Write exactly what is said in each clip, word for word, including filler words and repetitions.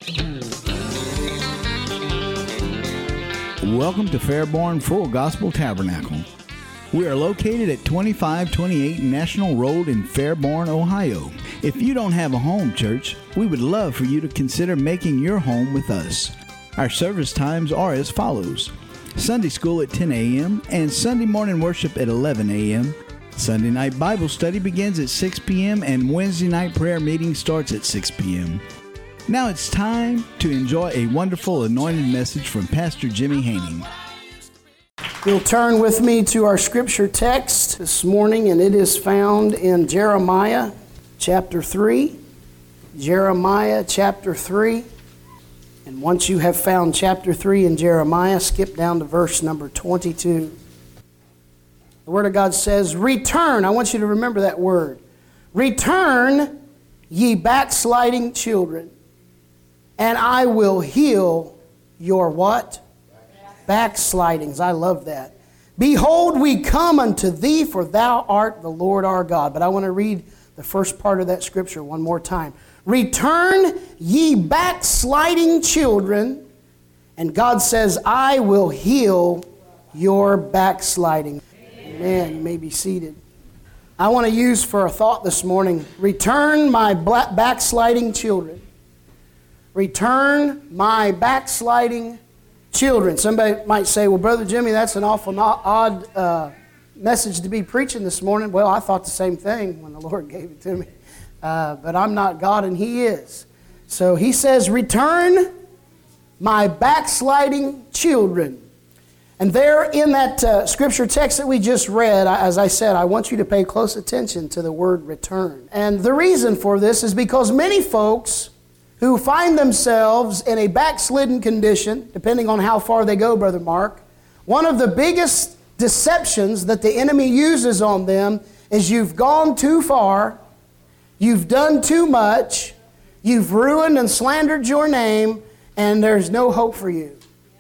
Welcome to Fairborn Full Gospel Tabernacle. We are located at twenty-five twenty-eight National Road in Fairborn, Ohio. If you don't have a home church, we would love for you to consider making your home with us. Our service times are as follows: Sunday school at ten a.m. and Sunday morning worship at eleven a.m. Sunday night Bible study begins at six p.m. and Wednesday night prayer meeting starts at six p.m. Now it's time to enjoy a wonderful anointed message from Pastor Jimmy Haining. You'll turn with me to our scripture text this morning, and it is found in Jeremiah chapter three. Jeremiah chapter three. And once you have found chapter three in Jeremiah, skip down to verse number twenty-two. The Word of God says, "Return." I want you to remember that word. "Return, ye backsliding children, and I will heal your" what? Backslidings. I love that. "Behold, we come unto thee, for thou art the Lord our God." But I want to read the first part of that scripture one more time. "Return, ye backsliding children," and God says, "I will heal your backsliding." Amen. You may be seated. I want to use for a thought this morning, return my backsliding children. Return my backsliding children. Somebody might say, "Well, Brother Jimmy, that's an awful not odd uh, message to be preaching this morning." Well, I thought the same thing when the Lord gave it to me. Uh, but I'm not God and He is. So He says, "Return my backsliding children." And there in that uh, scripture text that we just read, as I said, I want you to pay close attention to the word return. And the reason for this is because many folks who find themselves in a backslidden condition, depending on how far they go, Brother Mark, one of the biggest deceptions that the enemy uses on them is you've gone too far, you've done too much, you've ruined and slandered your name, and there's no hope for you.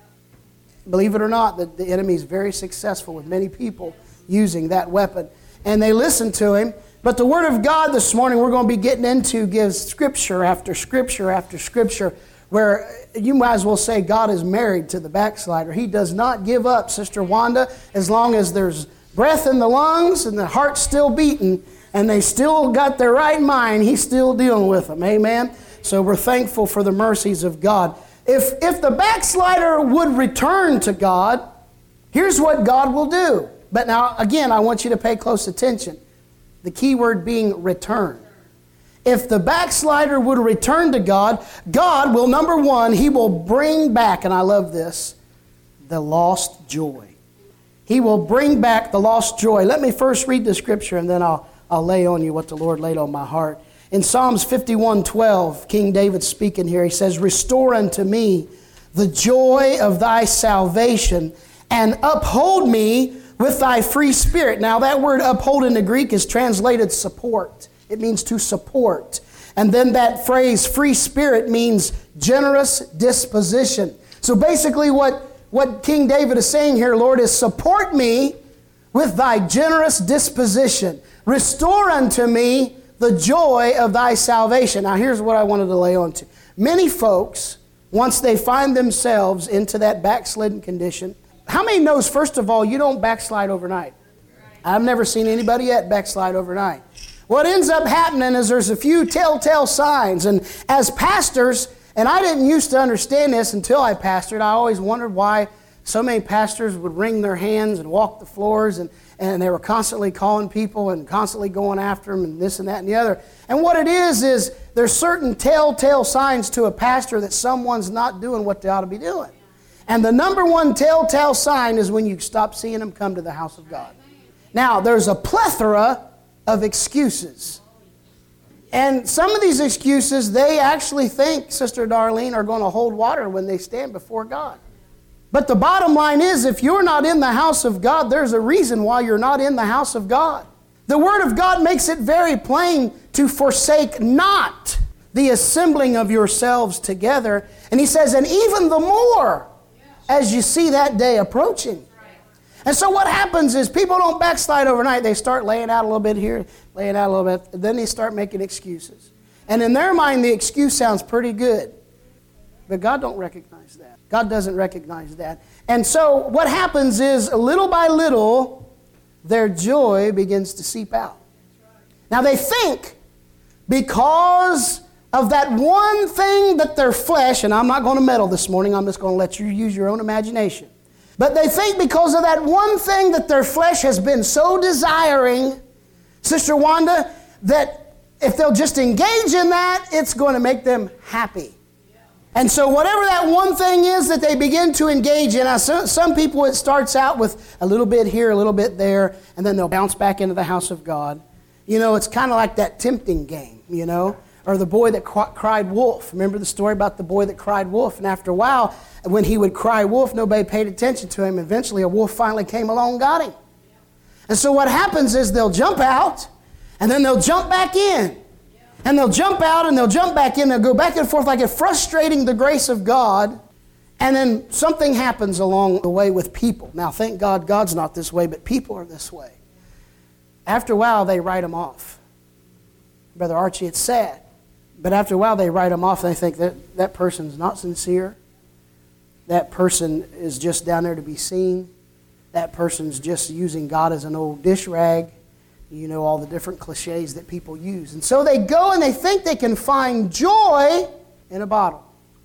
Believe it or not, the, the enemy is very successful with many people using that weapon. And they listen to him. But the Word of God this morning we're going to be getting into gives scripture after scripture after scripture where you might as well say God is married to the backslider. He does not give up, Sister Wanda, as long as there's breath in the lungs and the heart's still beating and they still got their right mind, He's still dealing with them. Amen? So we're thankful for the mercies of God. If, if the backslider would return to God, here's what God will do. But now, again, I want you to pay close attention. The key word being return. If the backslider would return to God, God will, number one, He will bring back, and I love this, the lost joy. He will bring back the lost joy. Let me first read the scripture, and then I'll, I'll lay on you what the Lord laid on my heart. In Psalms fifty-one twelve, King David speaking here, he says, "Restore unto me the joy of thy salvation, and uphold me with thy free spirit." Now that word uphold in the Greek is translated support. It means to support. And then that phrase free spirit means generous disposition. So basically what, what King David is saying here, Lord, is support me with thy generous disposition. Restore unto me the joy of thy salvation. Now here's what I wanted to lay on to. Many folks, once they find themselves into that backslidden condition, how many knows, first of all, you don't backslide overnight? I've never seen anybody yet backslide overnight. What ends up happening is there's a few telltale signs. And as pastors, and I didn't used to understand this until I pastored, I always wondered why so many pastors would wring their hands and walk the floors, and, and they were constantly calling people and constantly going after them and this and that and the other. And what it is, is there's certain telltale signs to a pastor that someone's not doing what they ought to be doing. And the number one telltale sign is when you stop seeing them come to the house of God. Now, there's a plethora of excuses. And some of these excuses, they actually think, Sister Darlene, are going to hold water when they stand before God. But the bottom line is, if you're not in the house of God, there's a reason why you're not in the house of God. The Word of God makes it very plain to forsake not the assembling of yourselves together. And He says, and even the more as you see that day approaching. And so what happens is people don't backslide overnight. They start laying out a little bit here, laying out a little bit, and then they start making excuses. And in their mind, the excuse sounds pretty good. But God don't recognize that. God doesn't recognize that. And so what happens is, little by little, their joy begins to seep out. Now they think because of that one thing that their flesh, and I'm not going to meddle this morning, I'm just going to let you use your own imagination. But they think because of that one thing that their flesh has been so desiring, Sister Wanda, that if they'll just engage in that, it's going to make them happy. And so whatever that one thing is that they begin to engage in, now some, some people it starts out with a little bit here, a little bit there, and then they'll bounce back into the house of God. You know, it's kind of like that tempting game, you know, or the boy that cr- cried wolf. Remember the story about the boy that cried wolf? And after a while, when he would cry wolf, nobody paid attention to him. Eventually, a wolf finally came along and got him. And so what happens is they'll jump out, and then they'll jump back in. And they'll jump out and they'll jump back in. They'll go back and forth like it, frustrating the grace of God. And then something happens along the way with people. Now, thank God, God's not this way, but people are this way. After a while, they write them off. Brother Archie, it's sad. But after a while, they write them off and they think that that person's not sincere. That person is just down there to be seen. That person's just using God as an old dish rag. You know, all the different cliches that people use. And so they go and they think they can find joy in a bottle.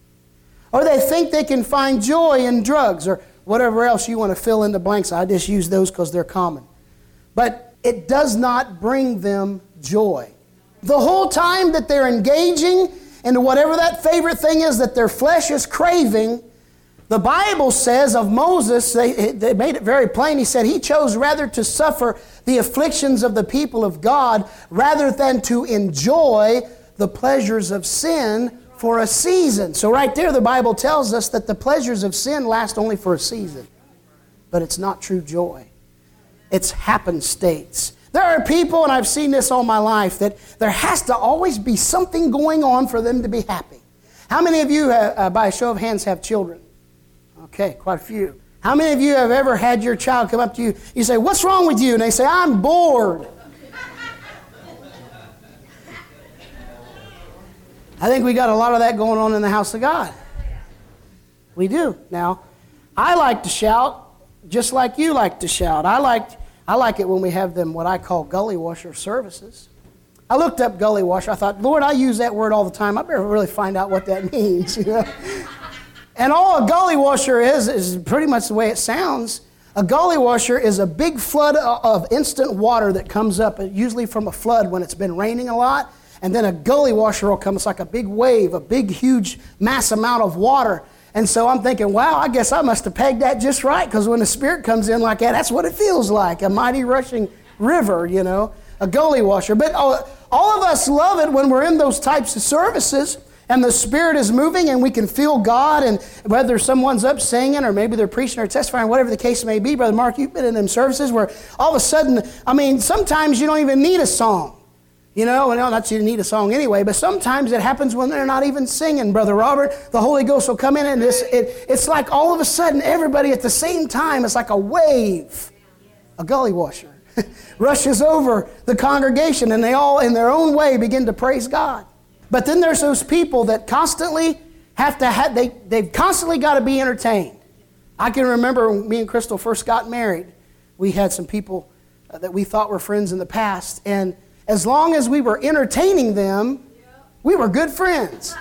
Or they think they can find joy in drugs or whatever else you want to fill in the blanks. I just use those because they're common. But it does not bring them joy. The whole time that they're engaging into whatever that favorite thing is that their flesh is craving, the Bible says of Moses, they, they made it very plain, he said he chose rather to suffer the afflictions of the people of God rather than to enjoy the pleasures of sin for a season. So right there the Bible tells us that the pleasures of sin last only for a season. But it's not true joy. It's happenstates. There are people, and I've seen this all my life, that there has to always be something going on for them to be happy. How many of you, have, uh, by a show of hands, have children? Okay, quite a few. How many of you have ever had your child come up to you, you say, "What's wrong with you?" And they say, "I'm bored." I think we got a lot of that going on in the house of God. We do. Now, I like to shout just like you like to shout. I like, I like it when we have them what I call gully washer services. I looked up gully washer. I thought, Lord, I use that word all the time. I better really find out what that means, you know. And all a gully washer is, is pretty much the way it sounds. A gully washer is a big flood of instant water that comes up, usually from a flood when it's been raining a lot. And then a gully washer will come. It's like a big wave, a big, huge, mass amount of water. And so I'm thinking, wow, I guess I must have pegged that just right, because when the Spirit comes in like that, that's what it feels like, a mighty rushing river, you know, a gully washer. But all, all of us love it when we're in those types of services. And the Spirit is moving and we can feel God, and whether someone's up singing or maybe they're preaching or testifying, whatever the case may be. Brother Mark, you've been in them services where all of a sudden, I mean, sometimes you don't even need a song. You know, well, not that you need a song anyway, but sometimes it happens when they're not even singing, Brother Robert. The Holy Ghost will come in and it's, it, it's like all of a sudden everybody at the same time, it's like a wave, a gully washer, rushes over the congregation and they all in their own way begin to praise God. But then there's those people that constantly have to have, they, they've constantly got to be entertained. I can remember when me and Crystal first got married, we had some people that we thought were friends in the past, and as long as we were entertaining them, we were good friends.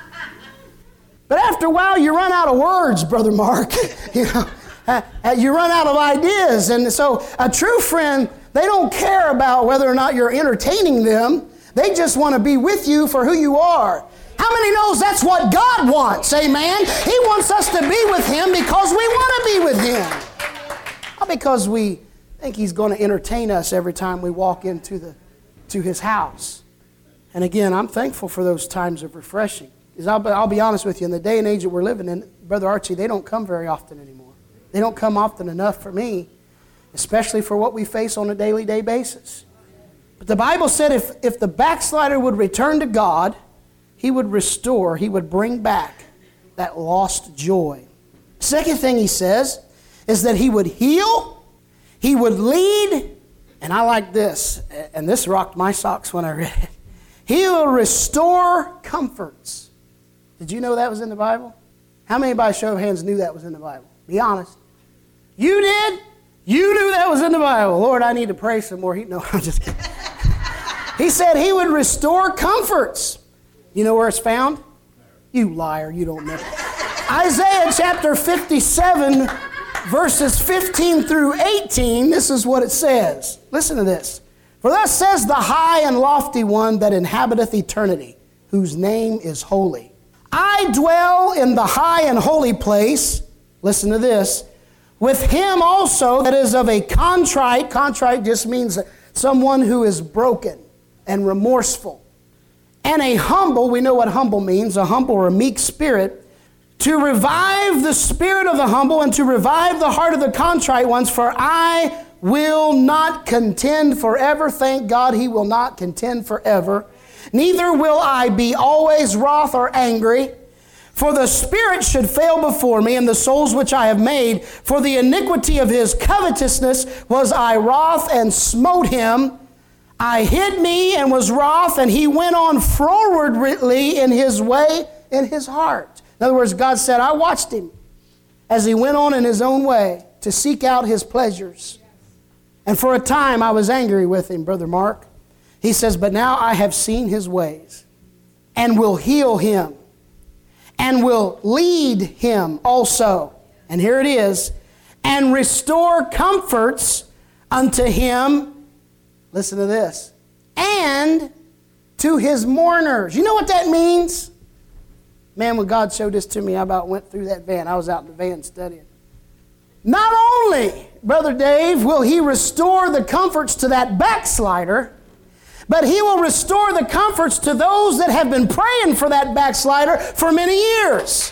But after a while, you run out of words, Brother Mark. you know, uh, you run out of ideas. And so a true friend, they don't care about whether or not you're entertaining them. They just want to be with you for who you are. How many knows that's what God wants? Amen. He wants us to be with Him because we want to be with Him. Not because we think He's going to entertain us every time we walk into the to His house. And again, I'm thankful for those times of refreshing. Because I'll, I'll be honest with you, in the day and age that we're living in, Brother Archie, they don't come very often anymore. They don't come often enough for me, especially for what we face on a daily day basis. But the Bible said if, if the backslider would return to God, He would restore, He would bring back that lost joy. Second thing He says is that He would heal, He would lead, and I like this, and this rocked my socks when I read it. He will restore comforts. Did you know that was in the Bible? How many by show of hands knew that was in the Bible? Be honest. You did? You knew that was in the Bible. Lord, I need to pray some more. He, no, I'm just kidding. He said he would restore comforts. You know where it's found? You liar, you don't know. Isaiah chapter fifty-seven, verses fifteen through eighteen, this is what it says. Listen to this. For thus says the high and lofty one that inhabiteth eternity, whose name is holy. I dwell in the high and holy place, listen to this, with him also that is of a contrite, contrite just means someone who is broken and remorseful, and a humble, we know what humble means, a humble or a meek spirit, to revive the spirit of the humble and to revive the heart of the contrite ones, for I will not contend forever. Thank God he will not contend forever. Neither will I be always wroth or angry. For the spirit should fail before me, and the souls which I have made. For the iniquity of his covetousness was I wroth and smote him. I hid me and was wroth, and he went on frowardly in his way, in his heart. In other words, God said, I watched him as he went on in his own way to seek out his pleasures. And for a time I was angry with him, Brother Mark. He says, but now I have seen his ways, and will heal him, and will lead him also. And here it is, and restore comforts unto him. Listen to this. And to his mourners. You know what that means? Man, when God showed this to me, I about went through that van. I was out in the van studying. Not only, Brother Dave, will he restore the comforts to that backslider, but he will restore the comforts to those that have been praying for that backslider for many years.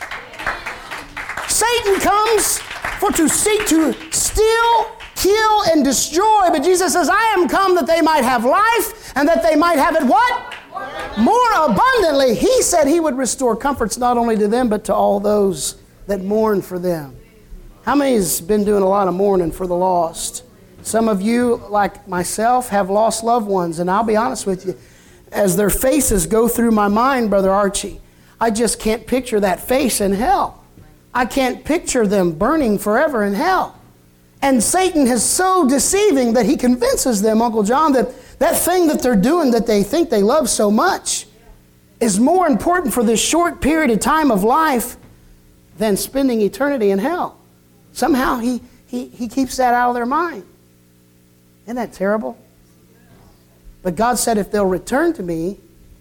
Satan comes for to seek to steal, kill, and destroy. But Jesus says, I am come that they might have life, and that they might have it what? More abundantly. He said he would restore comforts not only to them, but to all those that mourn for them. How many has been doing a lot of mourning for the lost? Some of you, like myself, have lost loved ones. And I'll be honest with you, as their faces go through my mind, Brother Archie, I just can't picture that face in hell. I can't picture them burning forever in hell. And Satan is so deceiving that he convinces them, Uncle John, that that thing that they're doing that they think they love so much is more important for this short period of time of life than spending eternity in hell. Somehow he, he, he keeps that out of their mind. Isn't that terrible? But God said, if they'll return to me,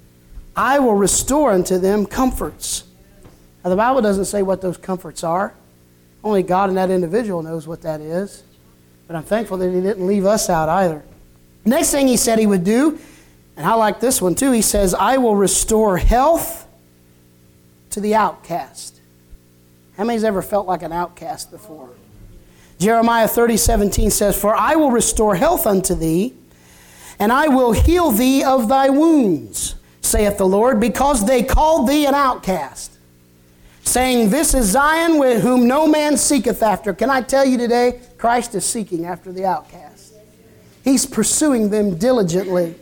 I will restore unto them comforts. Now, the Bible doesn't say what those comforts are. Only God and that individual knows what that is. But I'm thankful that he didn't leave us out either. Next thing he said he would do, and I like this one too, he says, I will restore health to the outcast. How many's ever felt like an outcast before? Jeremiah thirty seventeen says, for I will restore health unto thee, and I will heal thee of thy wounds, saith the Lord, because they called thee an outcast, saying, this is Zion, with whom no man seeketh after. Can I tell you today, Christ is seeking after the outcast. He's pursuing them diligently.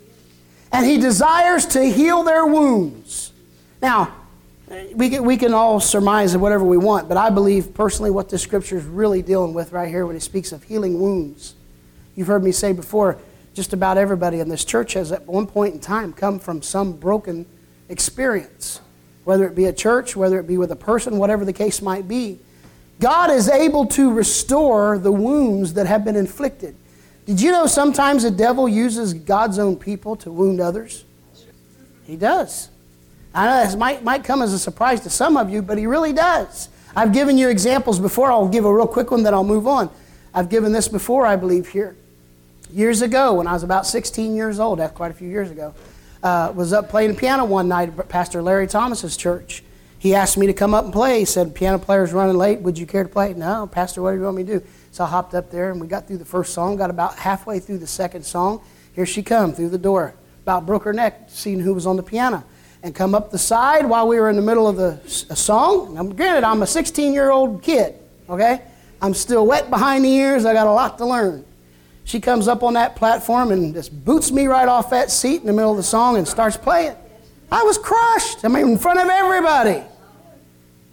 And he desires to heal their wounds. Now, we can, we can all surmise whatever we want, but I believe personally what this scripture is really dealing with right here when it speaks of healing wounds. You've heard me say before, just about everybody in this church has at one point in time come from some broken experience. Whether it be a church, whether it be with a person, whatever the case might be. God is able to restore the wounds that have been inflicted. Did you know sometimes the devil uses God's own people to wound others? He does. I know this might, might come as a surprise to some of you, but he really does. I've given you examples before. I'll give a real quick one, then I'll move on. I've given this before, I believe, here. Years ago, when I was about sixteen years old, that's quite a few years ago, uh, was up playing piano one night at Pastor Larry Thomas's church. He asked me to come up and play. He said, piano player's running late. Would you care to play? No, Pastor, what do you want me to do? So I hopped up there, and we got through the first song, got about halfway through the second song. Here she come through the door. About broke her neck, seeing who was on the piano. And come up the side while we were in the middle of the a song. Now, granted, I'm a sixteen-year-old kid, okay? I'm still wet behind the ears. I got a lot to learn. She comes up on that platform and just boots me right off that seat in the middle of the song and starts playing. I was crushed. I mean, in front of everybody.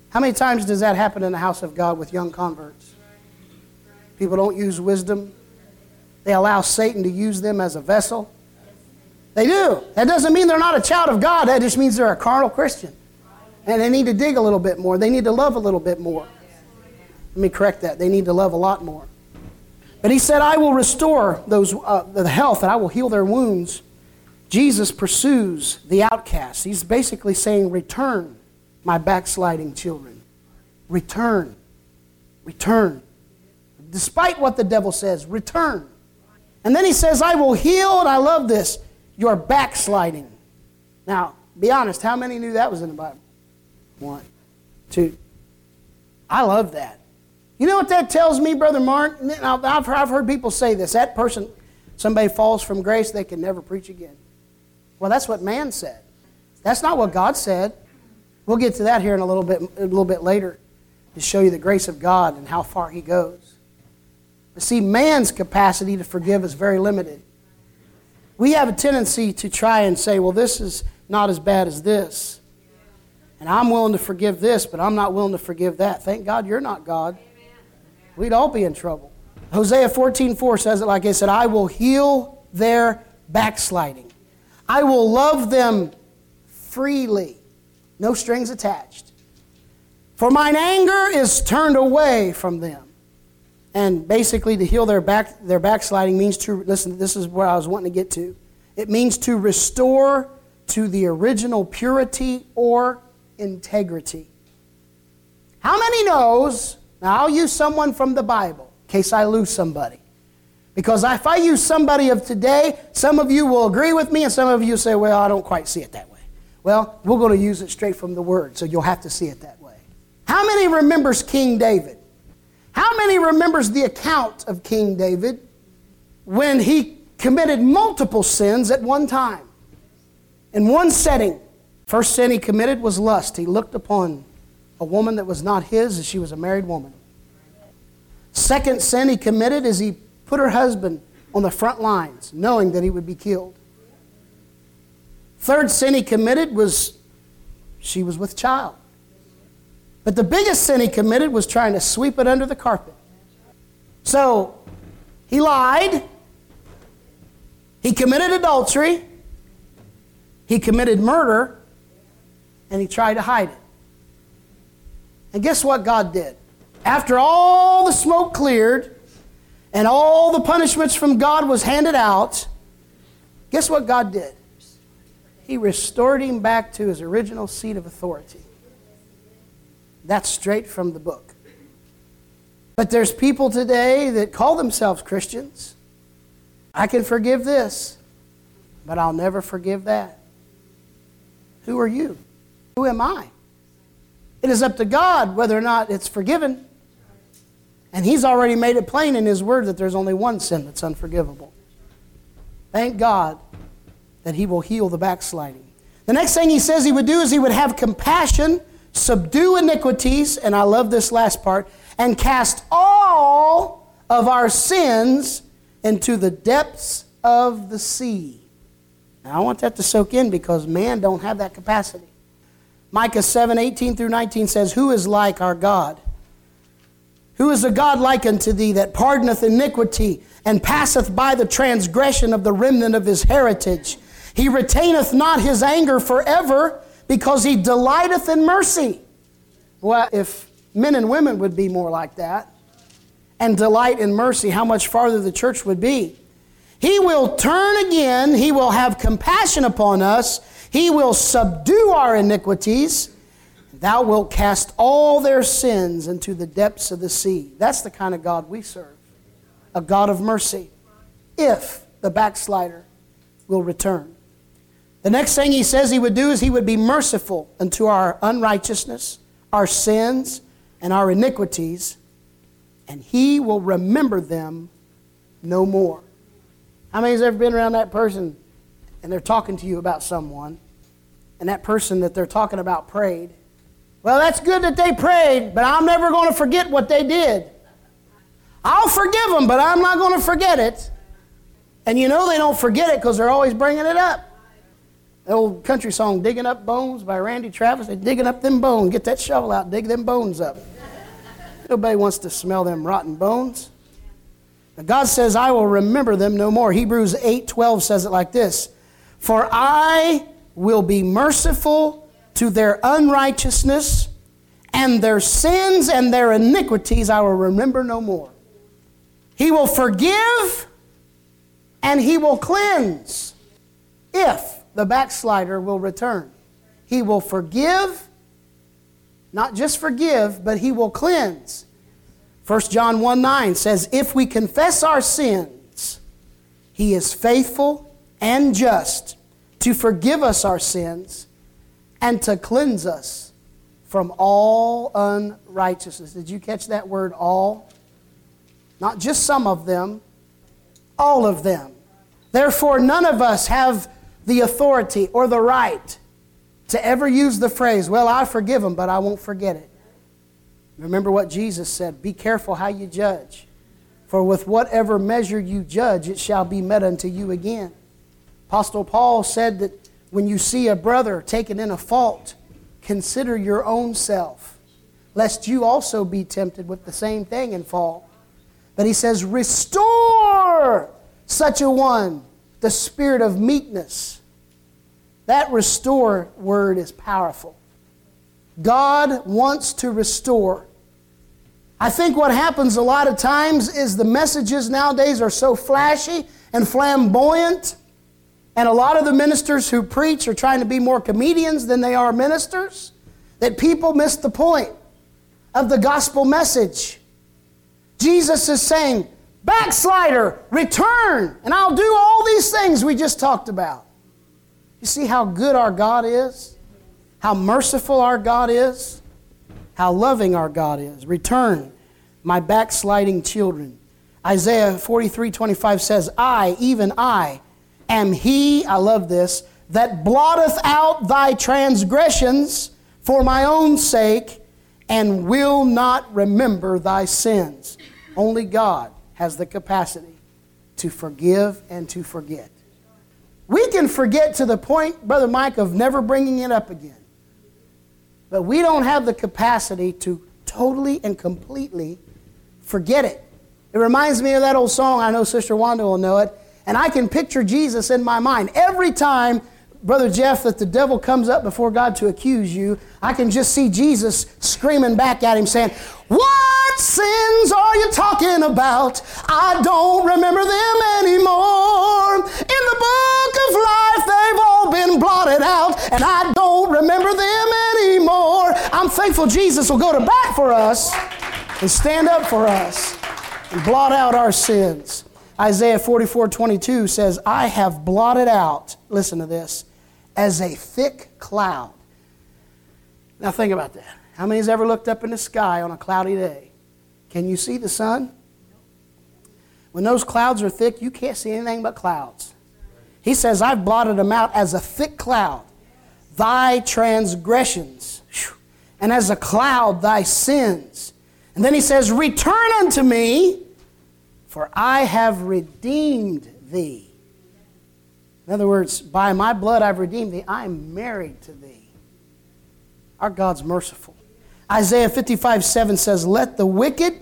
How many times does that happen in the house of God with young converts? People don't use wisdom. They allow Satan to use them as a vessel. They do. That doesn't mean they're not a child of God. That just means they're a carnal Christian. And they need to dig a little bit more. They need to love a little bit more. Let me correct that. They need to love a lot more. But he said, I will restore those uh, the health and I will heal their wounds. Jesus pursues the outcast. He's basically saying, return, my backsliding children. Return. Return. Despite what the devil says, return. And then he says, I will heal, and I love this, your backsliding. Now, be honest, how many knew that was in the Bible? One, two. I love that. You know what that tells me, Brother Mark? I've heard people say this. That person, somebody falls from grace, they can never preach again. Well, that's what man said. That's not what God said. We'll get to that here in a little bit, a little bit later to show you the grace of God and how far He goes. But see, man's capacity to forgive is very limited. We have a tendency to try and say, well, this is not as bad as this. And I'm willing to forgive this, but I'm not willing to forgive that. Thank God you're not God. We'd all be in trouble. Hosea fourteen four says it like I said, I will heal their backsliding. I will love them freely. No strings attached. For mine anger is turned away from them. And basically to heal their back their backsliding means to, listen, this is where I was wanting to get to. It means to restore to the original purity or integrity. How many knows, now I'll use someone from the Bible in case I lose somebody. Because if I use somebody of today, some of you will agree with me and some of you say, well, I don't quite see it that way. Well, we're going to use it straight from the Word, so you'll have to see it that way. How many remembers King David? How many remembers the account of King David when he committed multiple sins at one time? In one setting, first sin he committed was lust. He looked upon a woman that was not his, as she was a married woman. Second sin he committed is he put her husband on the front lines, knowing that he would be killed. Third sin he committed was she was with child. But the biggest sin he committed was trying to sweep it under the carpet. So, he lied. He committed adultery. He committed murder. And he tried to hide it. And guess what God did? After all the smoke cleared and all the punishments from God was handed out, guess what God did? He restored him back to his original seat of authority. That's straight from the book. But there's people today that call themselves Christians. I can forgive this, but I'll never forgive that. Who are you? Who am I? It is up to God whether or not it's forgiven. And He's already made it plain in His Word that there's only one sin that's unforgivable. Thank God that He will heal the backsliding. The next thing He says He would do is He would have compassion, subdue iniquities, and I love this last part, and cast all of our sins into the depths of the sea. Now I want that to soak in because man don't have that capacity. Micah seven eighteen through nineteen says, who is like our God? Who is a God like unto thee that pardoneth iniquity and passeth by the transgression of the remnant of his heritage? He retaineth not his anger forever, because he delighteth in mercy. Well, if men and women would be more like that and delight in mercy, how much farther the church would be. He will turn again. He will have compassion upon us. He will subdue our iniquities. Thou wilt cast all their sins into the depths of the sea. That's the kind of God we serve. A God of mercy. If the backslider will return. The next thing he says he would do is he would be merciful unto our unrighteousness, our sins, and our iniquities, and he will remember them no more. How many has ever been around that person and they're talking to you about someone, and that person that they're talking about prayed? Well, that's good that they prayed, but I'm never going to forget what they did. I'll forgive them, but I'm not going to forget it. And you know they don't forget it because they're always bringing it up. The old country song, Digging Up Bones by Randy Travis. They're digging up them bones. Get that shovel out, dig them bones up. Nobody wants to smell them rotten bones. But God says, I will remember them no more. Hebrews eight twelve says it like this. For I will be merciful to their unrighteousness, and their sins and their iniquities I will remember no more. He will forgive and He will cleanse if the backslider will return. He will forgive, not just forgive, but He will cleanse. First John one nine says, if we confess our sins, He is faithful and just to forgive us our sins and to cleanse us from all unrighteousness. Did you catch that word, all? Not just some of them, all of them. Therefore, none of us have the authority or the right to ever use the phrase, well, I forgive them, but I won't forget it. Remember what Jesus said, be careful how you judge. For with whatever measure you judge, it shall be met unto you again. Apostle Paul said that when you see a brother taken in a fault, consider your own self, lest you also be tempted with the same thing and fall. But he says, restore such a one the spirit of meekness. That restore word is powerful. God wants to restore. I think what happens a lot of times is the messages nowadays are so flashy and flamboyant, and a lot of the ministers who preach are trying to be more comedians than they are ministers, that people miss the point of the gospel message. Jesus is saying, backslider, return, and I'll do all these things we just talked about. You see how good our God is? How merciful our God is? How loving our God is. Return, my backsliding children. Isaiah forty-three twenty-five says, I, even I, am He, I love this, that blotteth out thy transgressions for my own sake, and will not remember thy sins. Only God has the capacity to forgive and to forget. We can forget to the point, Brother Mike, of never bringing it up again. But we don't have the capacity to totally and completely forget it. It reminds me of that old song, I know Sister Wanda will know it, and I can picture Jesus in my mind. Every time, Brother Jeff, that the devil comes up before God to accuse you, I can just see Jesus screaming back at him saying, what sins are you talking about? I don't remember them anymore. In the book of life, they've all been blotted out, and I don't remember them anymore. I'm thankful Jesus will go to bat for us and stand up for us and blot out our sins. Isaiah forty-four twenty-two says, I have blotted out, listen to this, as a thick cloud. Now think about that. How many has ever looked up in the sky on a cloudy day? Can you see the sun? When those clouds are thick, you can't see anything but clouds. He says, I've blotted them out as a thick cloud, thy transgressions, and as a cloud thy sins. And then he says, return unto me, for I have redeemed thee. In other words, by my blood I've redeemed thee. I am married to thee. Our God's merciful. Isaiah fifty-five seven says, let the wicked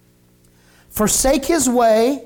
forsake his way,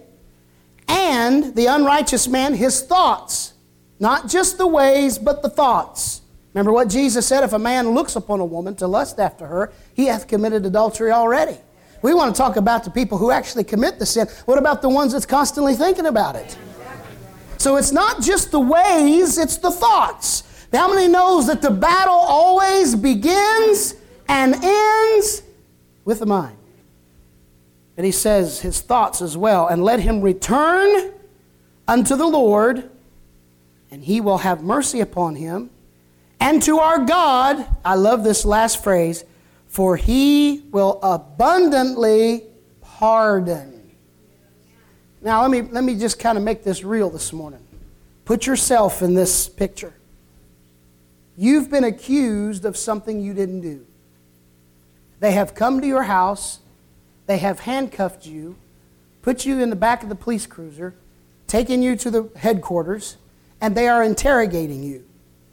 and the unrighteous man his thoughts. Not just the ways, but the thoughts. Remember what Jesus said, if a man looks upon a woman to lust after her, he hath committed adultery already. We want to talk about the people who actually commit the sin. What about the ones that's constantly thinking about it? So it's not just the ways, it's the thoughts. How many knows that the battle always begins and ends with the mind? And he says his thoughts as well. And let him return unto the Lord, and He will have mercy upon him. And to our God, I love this last phrase, for He will abundantly pardon. Now let me, let me just kind of make this real this morning. Put yourself in this picture. You've been accused of something you didn't do. They have come to your house, they have handcuffed you, put you in the back of the police cruiser, taken you to the headquarters, and they are interrogating you.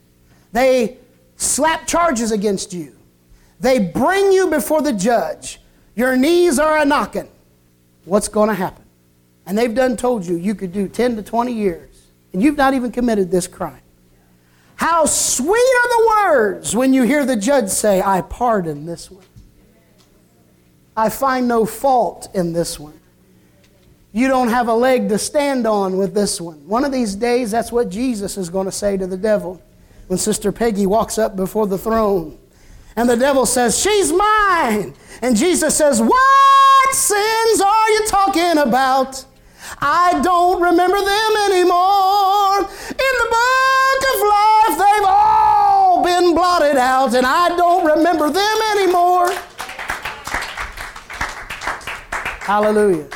They slap charges against you. They bring you before the judge. Your knees are a-knocking. What's going to happen? And they've done told you you could do ten to twenty years, and you've not even committed this crime. How sweet are the words when you hear the judge say, I pardon this one. I find no fault in this one. You don't have a leg to stand on with this one. One of these days, that's what Jesus is going to say to the devil when Sister Peggy walks up before the throne. And the devil says, she's mine. And Jesus says, what sins are you talking about? I don't remember them anymore. In the book of life, they've all been blotted out, and I don't remember them anymore. Hallelujah.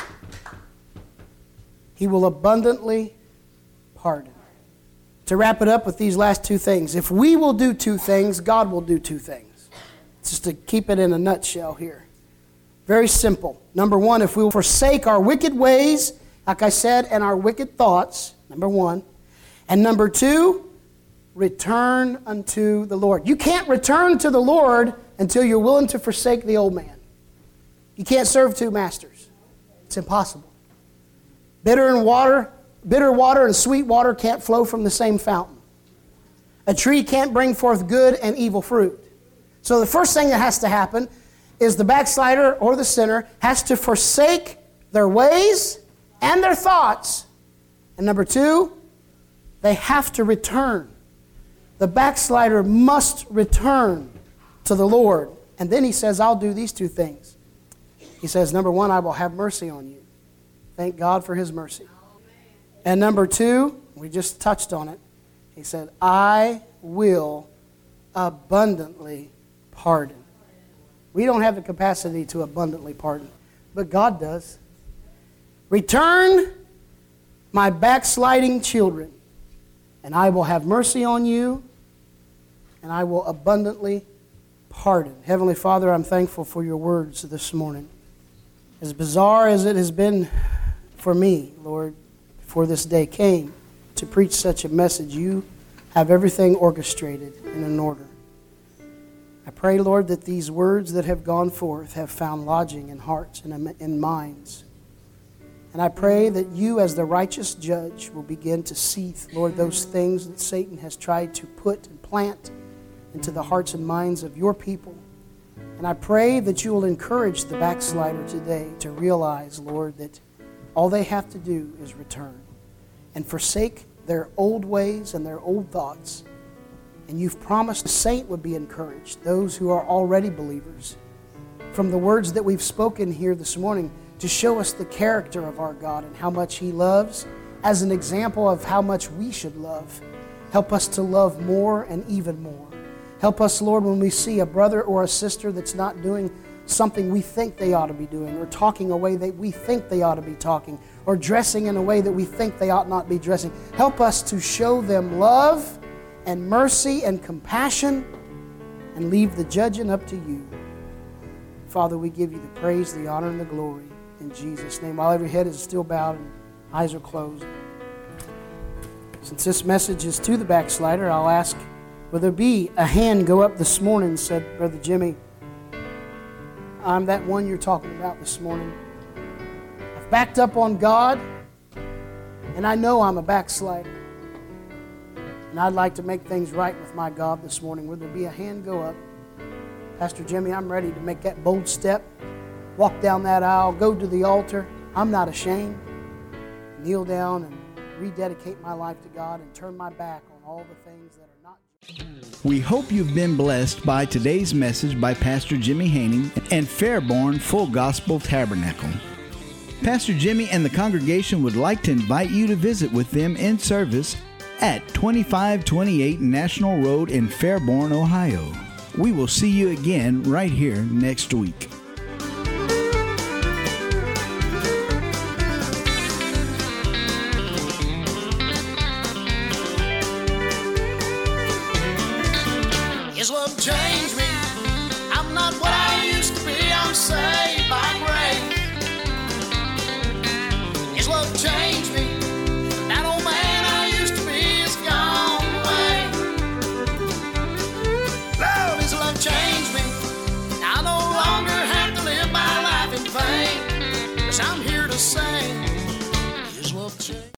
He will abundantly pardon. To wrap it up with these last two things, if we will do two things, God will do two things. Just to keep it in a nutshell here. Very simple. Number one, if we will forsake our wicked ways, like I said, and our wicked thoughts, number one. And number two, return unto the Lord. You can't return to the Lord until you're willing to forsake the old man. You can't serve two masters. It's impossible. Bitter and water, bitter water and sweet water can't flow from the same fountain. A tree can't bring forth good and evil fruit. So the first thing that has to happen is the backslider or the sinner has to forsake their ways and their thoughts. And number two, they have to return. The backslider must return to the Lord. And then he says, I'll do these two things. He says, number one, I will have mercy on you. Thank God for his mercy. And number two, we just touched on it. He said, I will abundantly pardon. We don't have the capacity to abundantly pardon, but God does. Return my backsliding children, and I will have mercy on you, and I will abundantly pardon. Heavenly Father, I'm thankful for your words this morning. As bizarre as it has been for me, Lord, before this day came to preach such a message, you have everything orchestrated and in order. I pray, Lord, that these words that have gone forth have found lodging in hearts and in minds. And I pray that you, as the righteous judge, will begin to see, Lord, those things that Satan has tried to put and plant into the hearts and minds of your people. And I pray that you will encourage the backslider today to realize, Lord, that all they have to do is return and forsake their old ways and their old thoughts. And you've promised the saint would be encouraged, those who are already believers, from the words that we've spoken here this morning, to show us the character of our God and how much he loves, as an example of how much we should love. Help us to love more and even more. Help us, Lord, when we see a brother or a sister that's not doing something we think they ought to be doing, or talking a way that we think they ought to be talking, or dressing in a way that we think they ought not be dressing. Help us to show them love and mercy and compassion, and leave the judging up to you. Father, we give you the praise, the honor, and the glory in Jesus' name. While every head is still bowed and eyes are closed. Since this message is to the backslider, I'll ask, will there be a hand go up this morning, said Brother Jimmy. I'm that one you're talking about this morning. I've backed up on God, and I know I'm a backslider. And I'd like to make things right with my God this morning. Will there be a hand go up? Pastor Jimmy, I'm ready to make that bold step, walk down that aisle, go to the altar. I'm not ashamed. Kneel down and rededicate my life to God and turn my back on all the things that are not. We hope you've been blessed by today's message by Pastor Jimmy Haining and Fairborn Full Gospel Tabernacle. Pastor Jimmy and the congregation would like to invite you to visit with them in service at twenty-five twenty-eight National Road in Fairborn, Ohio. We will see you again right here next week. His love changed me. I'm not what